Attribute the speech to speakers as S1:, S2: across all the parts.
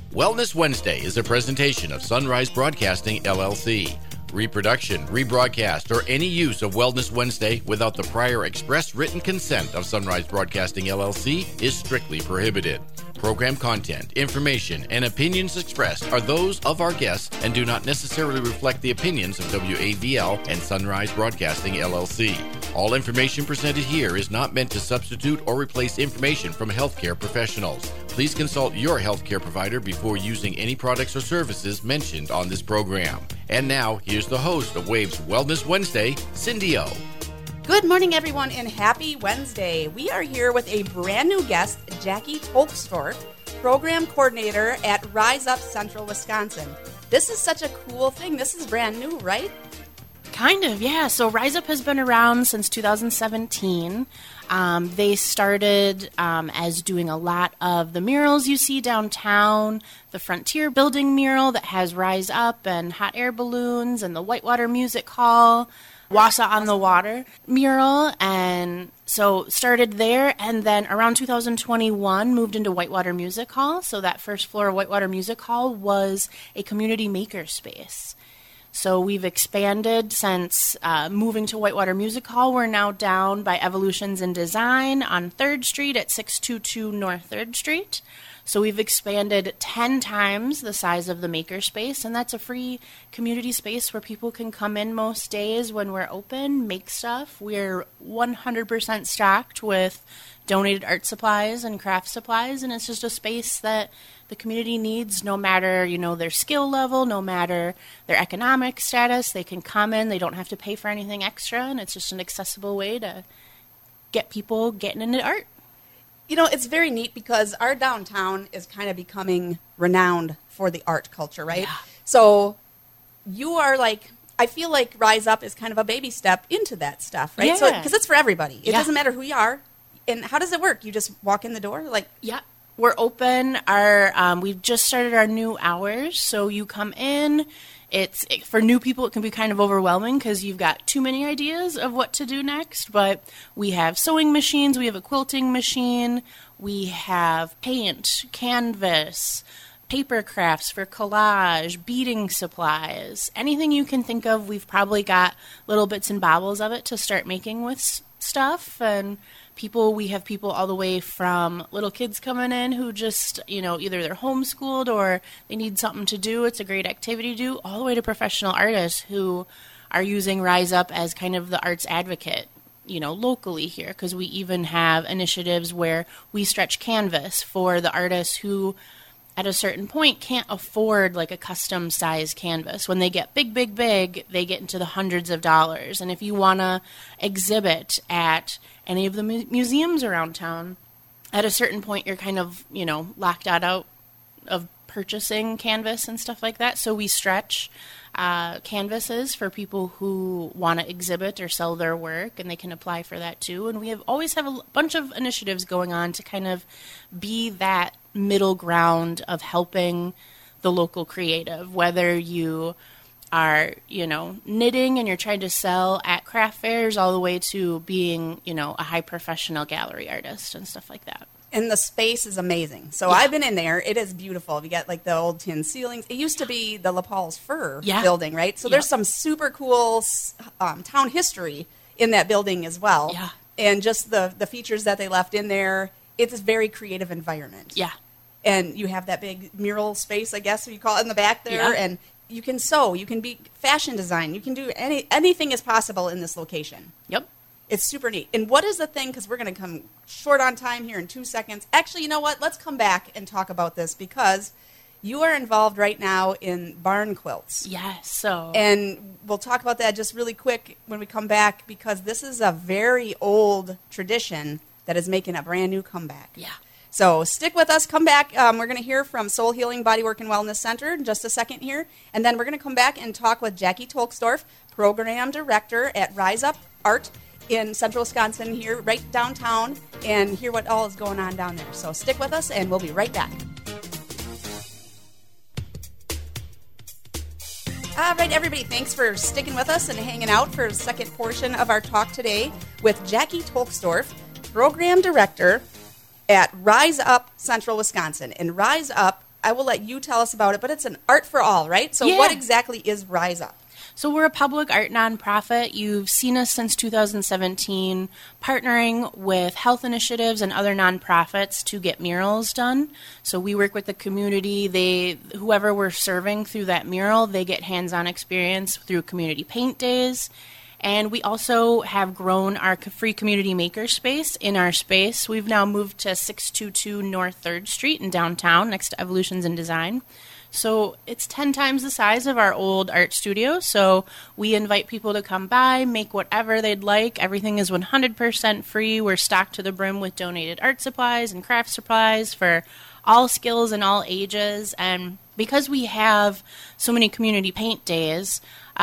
S1: Wellness Wednesday is a presentation of Sunrise Broadcasting, LLC. Reproduction, rebroadcast, or any use of Wellness Wednesday without the prior express written consent of Sunrise Broadcasting, LLC is strictly prohibited. Program content, information, and opinions expressed are those of our guests and do not necessarily reflect the opinions of WAVL and Sunrise Broadcasting, LLC. All information presented here is not meant to substitute or replace information from healthcare professionals. Please consult your healthcare provider before using any products or services mentioned on this program. And now, here's the host of WAVE's Wellness Wednesday, Cindy O.
S2: Good morning, everyone, and happy Wednesday. We are here with a brand new guest, Jackie Tolkstorff, Program Coordinator at Rise Up Central Wisconsin. This is such a cool thing. This is brand new, right?
S3: Kind of, yeah. So Rise Up has been around since 2017. They started as doing a lot of the murals you see downtown, the Frontier Building mural that has Rise Up and hot air balloons, and the Whitewater Music Hall, Wausau on the Water mural, and so started there, and then around 2021 moved into Whitewater Music Hall. So that first floor of Whitewater Music Hall was a community maker space. So we've expanded since moving to Whitewater Music Hall. We're now down by Evolutions in Design on 3rd Street at 622 North 3rd Street. So we've expanded 10 times the size of the makerspace, and that's a free community space where people can come in most days when we're open, make stuff. We're 100% stocked with donated art supplies and craft supplies, and it's just a space that the community needs no matter, their skill level, no matter their economic status. They can come in, they don't have to pay for anything extra, and it's just an accessible way to get people getting into art.
S2: It's very neat because our downtown is kind of becoming renowned for the art culture, right?
S3: Yeah.
S2: So you are I feel like Rise Up is kind of a baby step into that stuff, right?
S3: Yeah.
S2: So because it's for everybody. It
S3: Yeah.
S2: doesn't matter who you are. And how does it work? You just walk in the door?
S3: Yeah. We're open. We've just started our new hours, so you come in. For new people, it can be kind of overwhelming because you've got too many ideas of what to do next. But we have sewing machines, we have a quilting machine, we have paint, canvas, paper crafts for collage, beading supplies, anything you can think of. We've probably got little bits and bobbles of it to start making with stuff. And we have people all the way from little kids coming in who just, either they're homeschooled or they need something to do. It's a great activity to do, all the way to professional artists who are using Rise Up as kind of the arts advocate, locally here, because we even have initiatives where we stretch canvas for the artists who at a certain point can't afford a custom size canvas. When they get big, they get into the hundreds of dollars. And if you want to exhibit at any of the museums around town, at a certain point you're kind of, locked out of purchasing canvas and stuff like that. So we stretch canvases for people who want to exhibit or sell their work, and they can apply for that too. And we always have a bunch of initiatives going on to kind of be that middle ground of helping the local creative, whether you are, knitting and you're trying to sell at craft fairs, all the way to being, a high professional gallery artist and stuff like that.
S2: And the space is amazing. So
S3: Yeah.
S2: I've been in there. It is beautiful. We got the old tin ceilings. It used to be the La Paul's Fur building, right? So there's some super cool town history in that building as well.
S3: Yeah.
S2: And just the features that they left in there. It's a very creative environment.
S3: Yeah.
S2: And you have that big mural space, I guess you call it, in the back there.
S3: Yeah.
S2: And you can sew. You can be fashion design. You can do anything is possible in this location.
S3: Yep.
S2: It's super neat. And what is the thing, because we're going to come short on time here in 2 seconds. Actually, you know what? Let's come back and talk about this because you are involved right now in barn quilts.
S3: Yes. So.
S2: And we'll talk about that just really quick when we come back because this is a very old tradition that is making a brand new comeback.
S3: Yeah.
S2: So stick with us. Come back. We're going to hear from Soul Healing Bodywork and Wellness Center in just a second here. And then we're going to come back and talk with Jackie Tolkstorff, Program Director at Rise Up Art in Central Wisconsin here, right downtown, and hear what all is going on down there. So stick with us, and we'll be right back. All right, everybody, thanks for sticking with us and hanging out for the second portion of our talk today with Jackie Tolkstorff, Program Director at Rise Up Central Wisconsin. And Rise Up I will let you tell us about it, but it's an art for all, right? So
S3: Yeah.
S2: what exactly is Rise Up?
S3: So we're a public art nonprofit. You've seen us since 2017 partnering with health initiatives and other nonprofits to get murals done. So we work with the community. Whoever we're serving through that mural, they get hands-on experience through community paint days. And we also have grown our free community maker space in our space. We've now moved to 622 North 3rd Street in downtown next to Evolutions in Design. So it's 10 times the size of our old art studio. So we invite people to come by, make whatever they'd like. Everything is 100% free. We're stocked to the brim with donated art supplies and craft supplies for all skills and all ages. And because we have so many community paint days,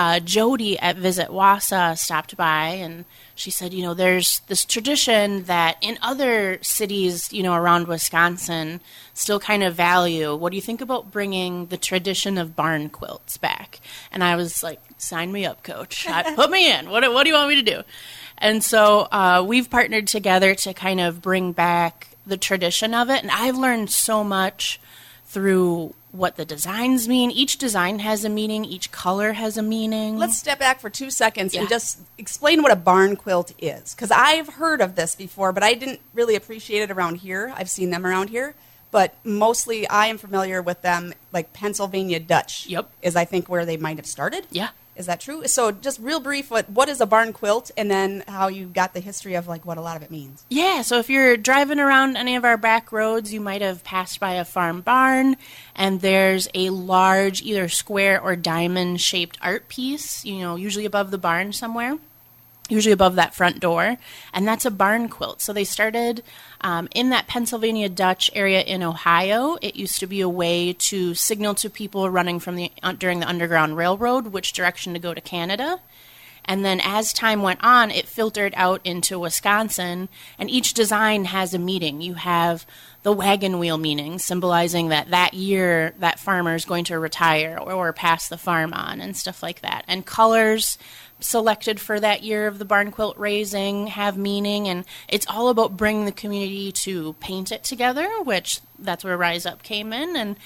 S3: Jody at Visit Wausau stopped by and she said, there's this tradition that in other cities, around Wisconsin still kind of value. What do you think about bringing the tradition of barn quilts back? And I was like, sign me up, coach. Put me in. What do you want me to do? And so we've partnered together to kind of bring back the tradition of it. And I've learned so much through what the designs mean. Each design has a meaning. Each color has a meaning.
S2: Let's step back for 2 seconds and just explain what a barn quilt is. Because I've heard of this before, but I didn't really appreciate it around here. I've seen them around here. But mostly I am familiar with them, like Pennsylvania Dutch is, I think, where they might have started.
S3: Yeah.
S2: Is that true? So just real brief, what is a barn quilt, and then how you got the history of like what a lot of it means.
S3: Yeah, so if you're driving around any of our back roads, you might have passed by a farm barn, and there's a large either square or diamond-shaped art piece, usually above the barn somewhere. Usually above that front door, and that's a barn quilt. So they started in that Pennsylvania Dutch area in Ohio. It used to be a way to signal to people running from during the Underground Railroad which direction to go to Canada. And then as time went on, it filtered out into Wisconsin, and each design has a meaning. You have the wagon wheel meaning, symbolizing that year that farmer is going to retire or pass the farm on and stuff like that. And colors selected for that year of the barn quilt raising have meaning, and it's all about bringing the community to paint it together, which that's where Rise Up came in, and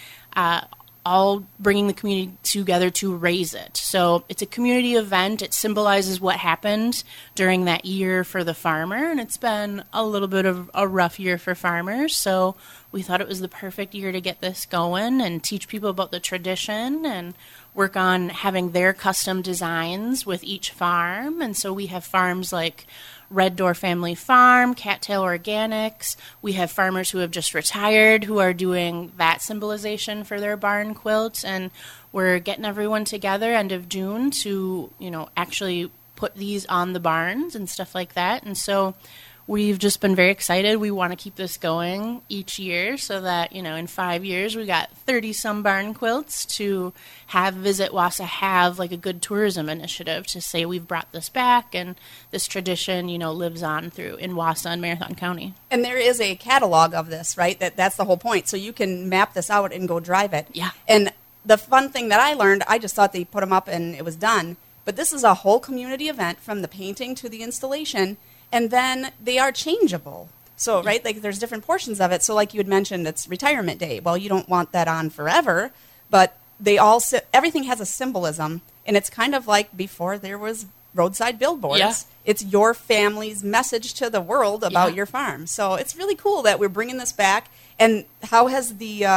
S3: all bringing the community together to raise it. So it's a community event. It symbolizes what happened during that year for the farmer, and it's been a little bit of a rough year for farmers, so we thought it was the perfect year to get this going and teach people about the tradition and work on having their custom designs with each farm. And so we have farms like Red Door Family Farm, Cattail Organics. We have farmers who have just retired who are doing that symbolization for their barn quilts. And we're getting everyone together end of June to, actually put these on the barns and stuff like that. And so we've just been very excited. We want to keep this going each year so that, in 5 years we got 30-some barn quilts to have Visit Wausau have like a good tourism initiative to say we've brought this back and this tradition, lives on in Wausau and Marathon County.
S2: And there is a catalog of this, right? That's the whole point. So you can map this out and go drive it.
S3: Yeah.
S2: And the fun thing that I learned, I just thought they put them up and it was done. But this is a whole community event from the painting to the installation. And then they are changeable. So, right, like there's different portions of it. So like you had mentioned, it's retirement day. Well, you don't want that on forever, but everything has a symbolism. And it's kind of like before there was roadside billboards.
S3: Yeah.
S2: It's your family's message to the world about your farm. So it's really cool that we're bringing this back. And how has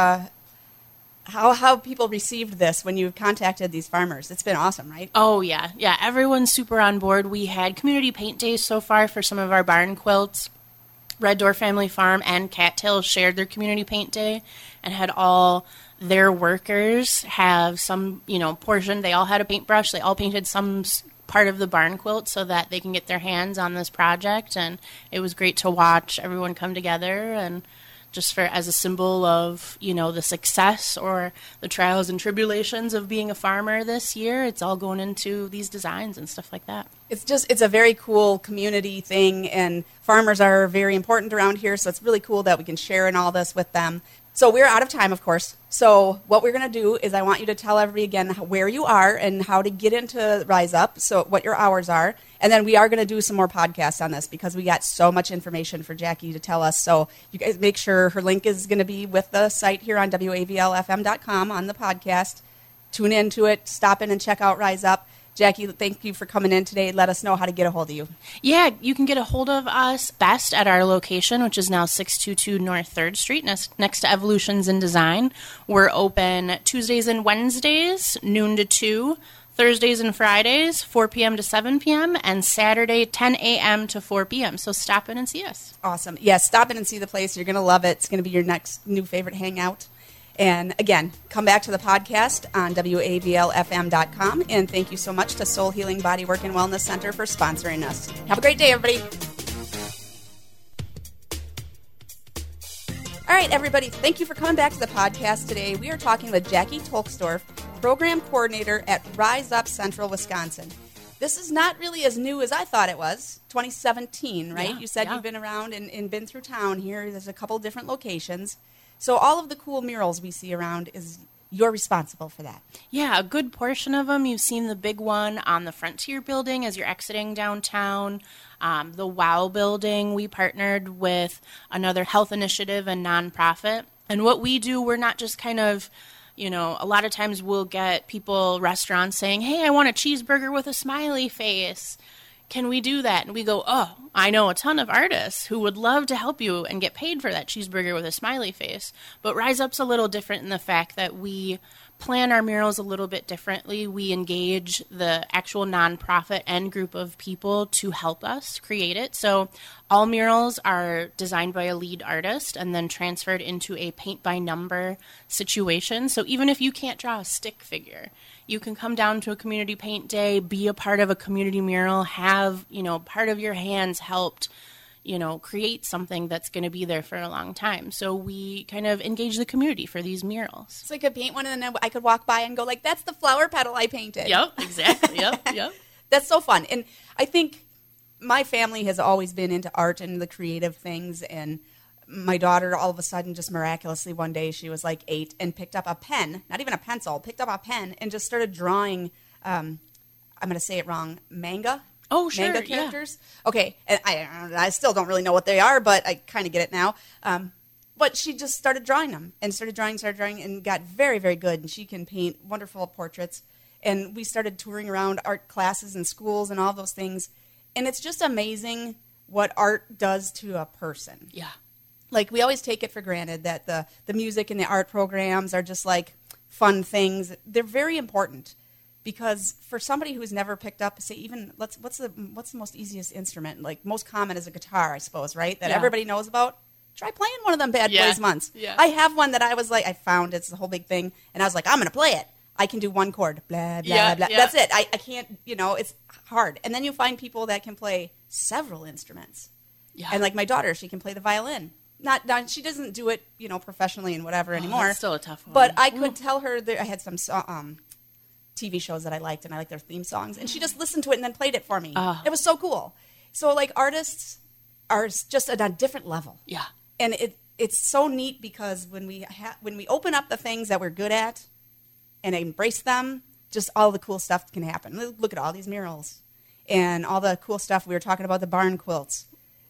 S2: how have people received this when you've contacted these farmers? It's been awesome, right?
S3: Oh, yeah. Yeah, everyone's super on board. We had community paint days so far for some of our barn quilts. Red Door Family Farm and Cattail shared their community paint day and had all their workers have some, portion. They all had a paintbrush. They all painted some part of the barn quilt so that they can get their hands on this project. And it was great to watch everyone come together and just as a symbol of, the success or the trials and tribulations of being a farmer this year. It's all going into these designs and stuff like that.
S2: It's a very cool community thing, and farmers are very important around here, so it's really cool that we can share in all this with them. So we're out of time, of course. So what we're going to do is I want you to tell everybody again where you are and how to get into Rise Up, so what your hours are. And then we are going to do some more podcasts on this because we got so much information for Jackie to tell us. So you guys make sure her link is going to be with the site here on WAVLFM.com on the podcast. Tune into it, stop in and check out Rise Up. Jackie, thank you for coming in today. Let us know how to get a hold of you.
S3: Yeah, you can get a hold of us best at our location, which is now 622 North 3rd Street, next to Evolutions in Design. We're open Tuesdays and Wednesdays, noon to 2, Thursdays and Fridays, 4 p.m. to 7 p.m., and Saturday, 10 a.m. to 4 p.m. So stop in and see us.
S2: Awesome. Yes, stop in and see the place. You're going to love it. It's going to be your next new favorite hangout. And again, come back to the podcast on WAVLFM.com. And thank you so much to Soul Healing Bodywork and Wellness Center for sponsoring us. Have a great day, everybody. All right, everybody. Thank you for coming back to the podcast today. We are talking with Jackie Tolksdorf, Program Coordinator at Rise Up Central Wisconsin. This is not really as new as I thought it was. 2017, right?
S3: Yeah,
S2: you said you've been around and been through town here. There's a couple different locations. So all of the cool murals we see around, you're responsible for that.
S3: Yeah, a good portion of them. You've seen the big one on the Frontier building as you're exiting downtown. The WOW building, we partnered with another health initiative and nonprofit. And what we do, we're not just kind of, a lot of times we'll get people, restaurants saying, hey, I want a cheeseburger with a smiley face. Can we do that? And we go, oh, I know a ton of artists who would love to help you and get paid for that cheeseburger with a smiley face. But Rise Up's a little different in the fact that we plan our murals a little bit differently. We engage the actual nonprofit and group of people to help us create it. So all murals are designed by a lead artist and then transferred into a paint-by-number situation. So even if you can't draw a stick figure, you can come down to a community paint day, be a part of a community mural, have, part of your hands helped, create something that's going to be there for a long time. So we kind of engage the community for these murals.
S2: So I could paint one and then I could walk by and go like, that's the flower petal I painted.
S3: Yep, exactly. Yep.
S2: That's so fun. And I think my family has always been into art and the creative things. And my daughter, all of a sudden, just miraculously one day, she was like 8 and picked up a pen, not even a pencil, picked up a pen and just started drawing, I'm going to say it wrong, manga.
S3: Oh, sure.
S2: Manga characters. Yeah. Okay. And I still don't really know what they are, but I kind of get it now. But she just started drawing them and started drawing and got very, very good. And she can paint wonderful portraits. And we started touring around art classes and schools and all those things. And it's just amazing what art does to a person.
S3: Yeah.
S2: Like, we always take it for granted that the music and the art programs are just like fun things. They're very important. Because for somebody who's never picked up, say, even what's the most easiest instrument? Like, most common is a guitar, I suppose, right? That everybody knows about. Try playing one of them bad boys once.
S3: Yeah.
S2: I have one that I was like, I found it's a whole big thing, and I was like, I'm going to play it. I can do one chord, blah, blah, blah. Yeah. That's it. I can't, it's hard. And then you find people that can play several instruments. Yeah. And like my daughter, she can play the violin. Not she doesn't do it, professionally and whatever anymore.
S3: That's still a tough one.
S2: But I could tell her that I had some TV shows that I liked, and I liked their theme songs, and she just listened to it and then played it for me. It was so cool. So, like, artists are just at a different level.
S3: Yeah.
S2: And it's so neat because when we open up the things that we're good at and embrace them, just all the cool stuff can happen. Look at all these murals and all the cool stuff. We were talking about the barn quilts.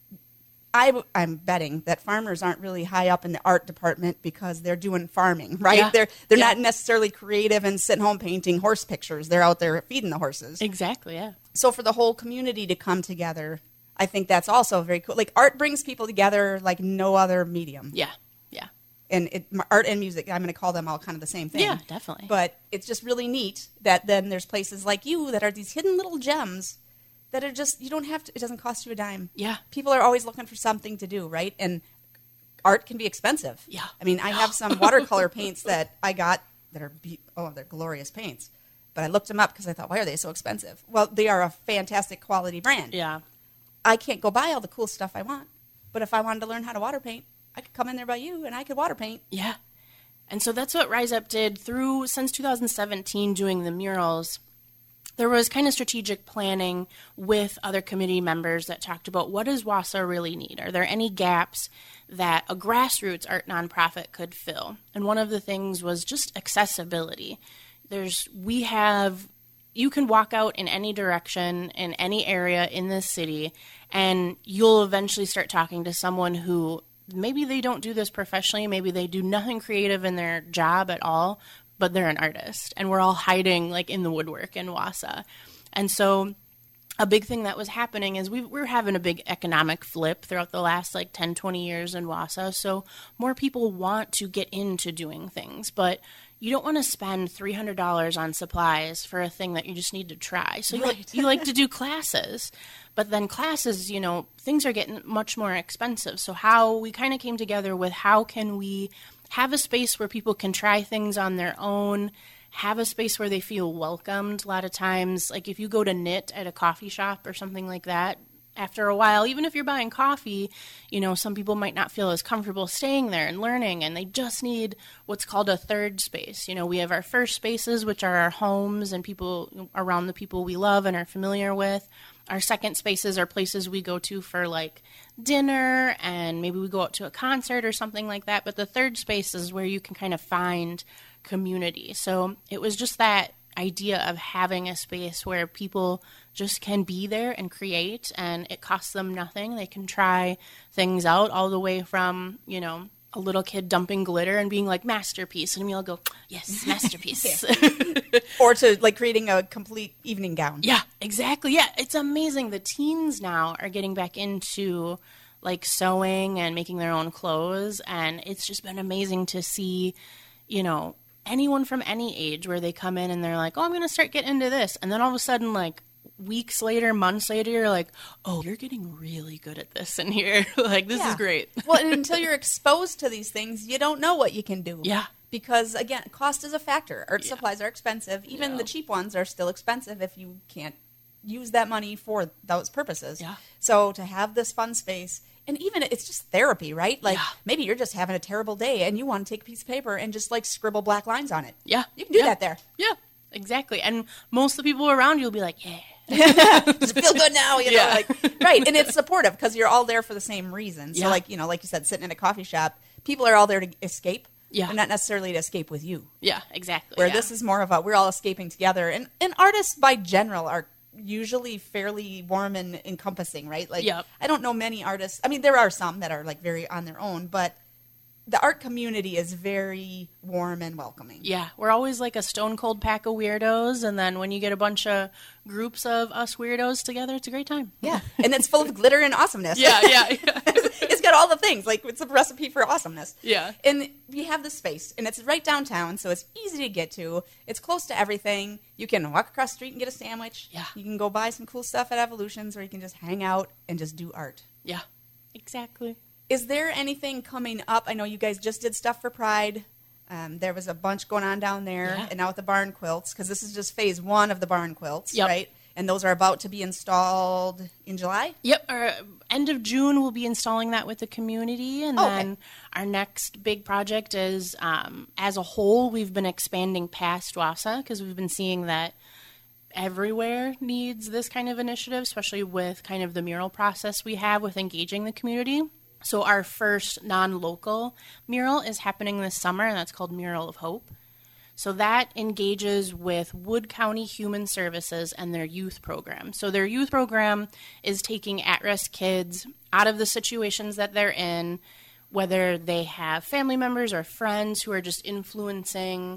S2: I'm betting that farmers aren't really high up in the art department because they're doing farming, right?
S3: Yeah.
S2: They're not necessarily creative and sitting home painting horse pictures. They're out there feeding the horses.
S3: Exactly, yeah.
S2: So for the whole community to come together, I think that's also very cool. Like, art brings people together like no other medium.
S3: Yeah.
S2: And art and music, I'm going to call them all kind of the same thing.
S3: Yeah, definitely.
S2: But it's just really neat that then there's places like you that are these hidden little gems that are just, you don't have to, it doesn't cost you a dime.
S3: Yeah.
S2: People are always looking for something to do, right? And art can be expensive.
S3: Yeah.
S2: I mean, I have some watercolor paints that I got that are, they're glorious paints. But I looked them up because I thought, why are they so expensive? Well, they are a fantastic quality brand.
S3: Yeah.
S2: I can't go buy all the cool stuff I want. But if I wanted to learn how to water paint, I could come in there by you and I could water paint.
S3: Yeah. And so that's what Rise Up did since 2017 doing the murals. there was kind of strategic planning with other committee members that talked about what does Wausau really need? Are there any gaps that a grassroots art nonprofit could fill? And one of the things was just accessibility. You can walk out in any direction, in any area in this city, and you'll eventually start talking to someone who maybe they don't do this professionally, maybe they do nothing creative in their job at all, but they're an artist. And we're all hiding like in the woodwork in Wausau. And so a big thing that was happening is we're having a big economic flip throughout the last like 10, 20 years in Wausau. So more people want to get into doing things, but you don't want to spend $300 on supplies for a thing that you just need to try. So you like to do classes, but then classes, things are getting much more expensive. So how we kind of came together with how can we have a space where people can try things on their own, have a space where they feel welcomed. A lot of times, like if you go to knit at a coffee shop or something like that, after a while, even if you're buying coffee, some people might not feel as comfortable staying there and learning, and they just need what's called a third space. We have our first spaces, which are our homes and people around the people we love and are familiar with. Our second spaces are places we go to for like dinner, and maybe we go out to a concert or something like that. But the third space is where you can kind of find community. So it was just that idea of having a space where people just can be there and create, and it costs them nothing. They can try things out, all the way from, a little kid dumping glitter and being like, masterpiece. And we all go, yes, masterpiece.
S2: Or to like creating a complete evening gown.
S3: Yeah, exactly. Yeah, it's amazing. The teens now are getting back into like sewing and making their own clothes. And it's just been amazing to see, anyone from any age where they come in and they're like, oh, I'm going to start getting into this. And then all of a sudden, like weeks later, months later, you're like, oh, you're getting really good at this in here. Like, this is great.
S2: Well, and until you're exposed to these things, you don't know what you can do.
S3: Yeah.
S2: Because, again, cost is a factor. Art supplies are expensive. Even the cheap ones are still expensive if you can't use that money for those purposes.
S3: Yeah.
S2: So to have this fun space, and even it's just therapy, right? Like maybe you're just having a terrible day and you want to take a piece of paper and just like scribble black lines on it.
S3: Yeah.
S2: You can do that there.
S3: Yeah, exactly. And most of the people around you will be like, yeah.
S2: Just feel good now, right. And it's supportive because you're all there for the same reason. So like you said, sitting in a coffee shop, people are all there to escape.
S3: Yeah.
S2: And not necessarily to escape with you.
S3: Yeah, exactly.
S2: Where this is more of we're all escaping together. And artists by general are usually fairly warm and encompassing, right? Like, I don't know many artists. I mean, there are some that are like very on their own, but the art community is very warm and welcoming.
S3: Yeah, we're always like a stone cold pack of weirdos, and then when you get a bunch of groups of us weirdos together, it's a great time.
S2: Yeah, and it's full of glitter and awesomeness.
S3: Yeah.
S2: It's got all the things. Like, it's a recipe for awesomeness.
S3: Yeah.
S2: And we have this space, and it's right downtown, so it's easy to get to. It's close to everything. You can walk across the street and get a sandwich.
S3: Yeah.
S2: You can go buy some cool stuff at Evolutions, or you can just hang out and just do art.
S3: Yeah, exactly.
S2: Is there anything coming up? I know you guys just did stuff for Pride. There was a bunch going on down there, and now with the barn quilts, because this is just phase 1 of the barn quilts, right? And those are about to be installed in July?
S3: Yep. End of June, we'll be installing that with the community. And then our next big project is, as a whole, we've been expanding past Wausau because we've been seeing that everywhere needs this kind of initiative, especially with kind of the mural process we have with engaging the community. So our first non-local mural is happening this summer, and that's called Mural of Hope. So that engages with Wood County Human Services and their youth program. So their youth program is taking at-risk kids out of the situations that they're in, whether they have family members or friends who are just influencing,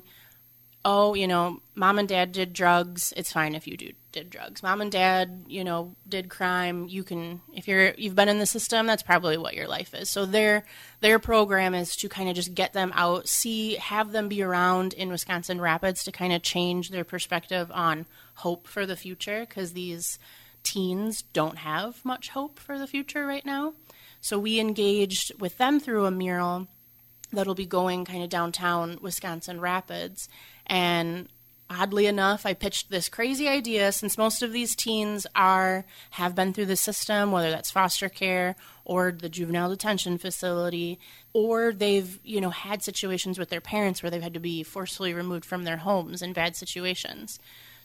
S3: mom and dad did drugs. It's fine if you did drugs. Mom and dad, did crime. You can, if you've been in the system, that's probably what your life is. So their program is to kind of just get them out, have them be around in Wisconsin Rapids to kind of change their perspective on hope for the future, because these teens don't have much hope for the future right now. So we engaged with them through a mural that'll be going kind of downtown Wisconsin Rapids. And oddly enough, I pitched this crazy idea, since most of these teens have been through the system, whether that's foster care or the juvenile detention facility, or they've, had situations with their parents where they've had to be forcefully removed from their homes in bad situations.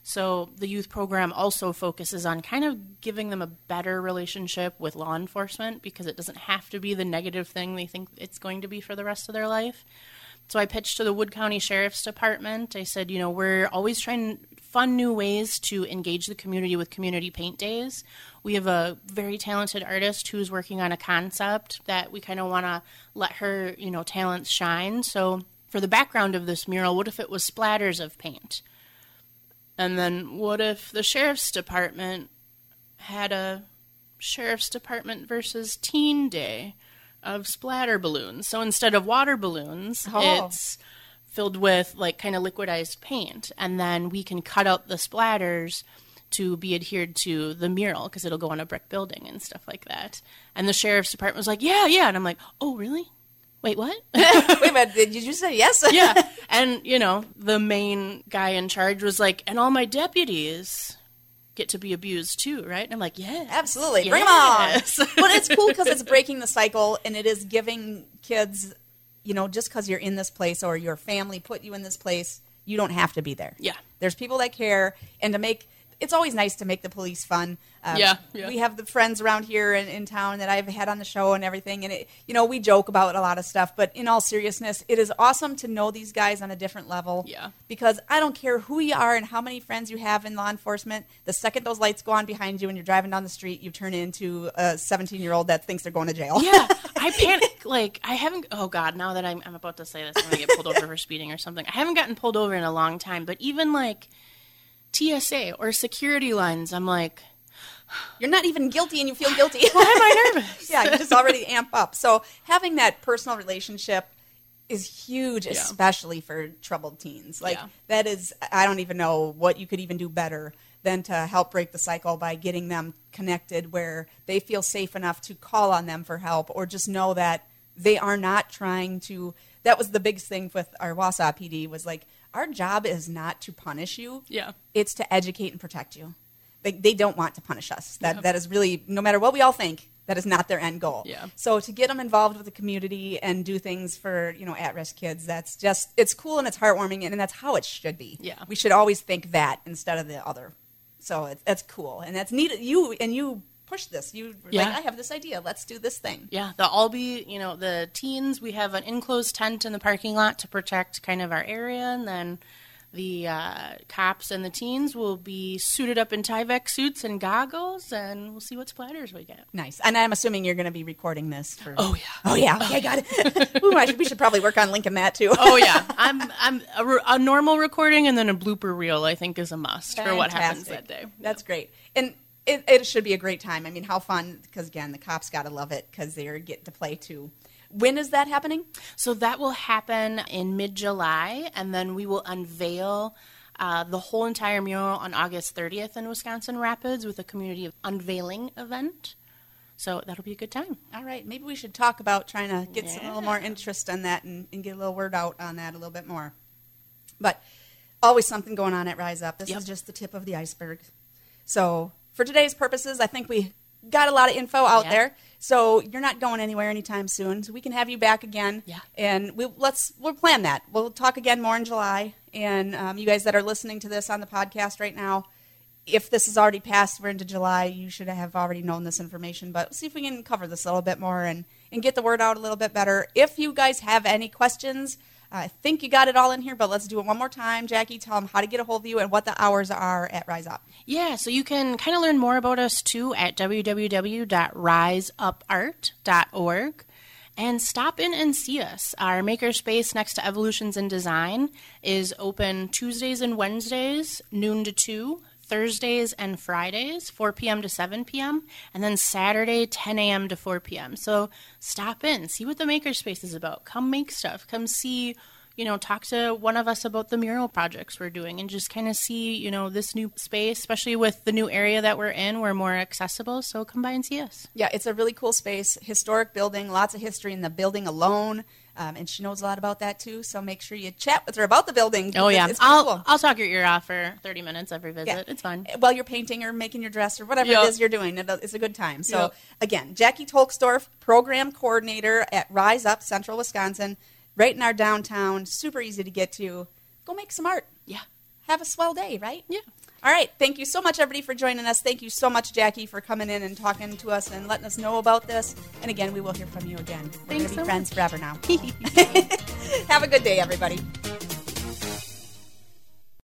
S3: So the youth program also focuses on kind of giving them a better relationship with law enforcement, because it doesn't have to be the negative thing they think it's going to be for the rest of their life. So I pitched to the Wood County Sheriff's Department. I said, we're always trying fun new ways to engage the community with community paint days. We have a very talented artist who's working on a concept that we kind of want to let her, talents shine. So for the background of this mural, what if it was splatters of paint? And then what if the Sheriff's Department had a Sheriff's Department versus Teen Day of splatter balloons? So instead of water balloons, it's filled with kind of liquidized paint. And then we can cut out the splatters to be adhered to the mural, because it'll go on a brick building and stuff like that. And the Sheriff's Department was like, yeah. And I'm like, oh, really? Wait, what?
S2: Wait a minute, did you say yes?
S3: Yeah. And, the main guy in charge was like, and all my deputies get to be abused too, right? And I'm like, yeah.
S2: Absolutely.
S3: Yes.
S2: Bring them on. But it's cool because it's breaking the cycle, and it is giving kids, just because you're in this place or your family put you in this place, you don't have to be there.
S3: Yeah.
S2: There's people that care, and it's always nice to make the police fun.
S3: Yeah.
S2: We have the friends around here in town that I've had on the show and everything, and we joke about a lot of stuff, but in all seriousness, it is awesome to know these guys on a different level.
S3: Yeah.
S2: Because I don't care who you are and how many friends you have in law enforcement, the second those lights go on behind you and you're driving down the street, you turn into a 17-year-old that thinks they're going to jail.
S3: Yeah. I panic. I haven't, oh God, now that I'm about to say this, I'm going to get pulled over for speeding or something. I haven't gotten pulled over in a long time, but even TSA or security lines, I'm like,
S2: you're not even guilty and you feel guilty.
S3: Why am I nervous?
S2: Yeah, you just already amp up. So having that personal relationship is huge, especially for troubled teens. That is, I don't even know what you could even do better than to help break the cycle by getting them connected where they feel safe enough to call on them for help, or just know that they are not trying to. That was the biggest thing with our Wausau PD, was our job is not to punish you.
S3: Yeah.
S2: It's to educate and protect you. They don't want to punish us. That is really, no matter what we all think, that is not their end goal.
S3: Yeah.
S2: So to get them involved with the community and do things for, at-risk kids, that's just, it's cool and it's heartwarming, and that's how it should be.
S3: Yeah.
S2: We should always think that instead of the other. So that's cool. And that's neat. You push this. I have this idea. Let's do this thing.
S3: Yeah. They'll all be, the teens, we have an enclosed tent in the parking lot to protect kind of our area, and then the cops and the teens will be suited up in Tyvek suits and goggles, and we'll see what splatters we get.
S2: Nice. And I'm assuming you're going to be recording this.
S3: Oh, yeah.
S2: Oh, yeah. Okay, got it. Ooh, we should probably work on linking that, too.
S3: Oh, yeah. I'm a normal recording, and then a blooper reel, I think, is a must for what happens that day.
S2: That's great. And it should be a great time. I mean, how fun, because, again, the cops got to love it because they're getting to play, too. When is that happening?
S3: So that will happen in mid-July, and then we will unveil the whole entire mural on August 30th in Wisconsin Rapids with a community unveiling event. So that'll be a good time.
S2: All right. Maybe we should talk about trying to get a little more interest in that and get a little word out on that a little bit more. But always something going on at Rise Up. This is just the tip of the iceberg. So for today's purposes, I think we got a lot of info out there. So you're not going anywhere anytime soon. So we can have you back again.
S3: Yeah.
S2: And we'll plan that. We'll talk again more in July. And you guys that are listening to this on the podcast right now, if this is already passed, we're into July, you should have already known this information. But we'll see if we can cover this a little bit more and get the word out a little bit better. If you guys have any questions, I think you got it all in here, but let's do it one more time. Jackie, tell them how to get a hold of you and what the hours are at Rise Up.
S3: Yeah, so you can kind of learn more about us, too, at www.riseupart.org. And stop in and see us. Our makerspace next to Evolutions in Design is open Tuesdays and Wednesdays, noon to 2, Thursdays and Fridays, 4 p.m. to 7 p.m., and then Saturday, 10 a.m. to 4 p.m. So stop in, see what the makerspace is about. Come make stuff. Come see, talk to one of us about the mural projects we're doing, and just kind of see, this new space, especially with the new area that we're in. We're more accessible, so come by and see us.
S2: Yeah, it's a really cool space, historic building, lots of history in the building alone. And she knows a lot about that, too, so make sure you chat with her about the building.
S3: Oh, yeah.
S2: It's cool.
S3: I'll talk your ear off for 30 minutes every visit. Yeah. It's fun.
S2: While you're painting or making your dress or whatever it is you're doing, it's a good time. So, again, Jackie Tolksdorf, Program Coordinator at Rise Up, Central Wisconsin, right in our downtown, super easy to get to. Go make some art.
S3: Yeah.
S2: Have a swell day, right?
S3: Yeah.
S2: All right. Thank you so much, everybody, for joining us. Thank you so much, Jackie, for coming in and talking to us and letting us know about this. And again, we will hear from you again. We're going to be friends forever now. Have a good day, everybody.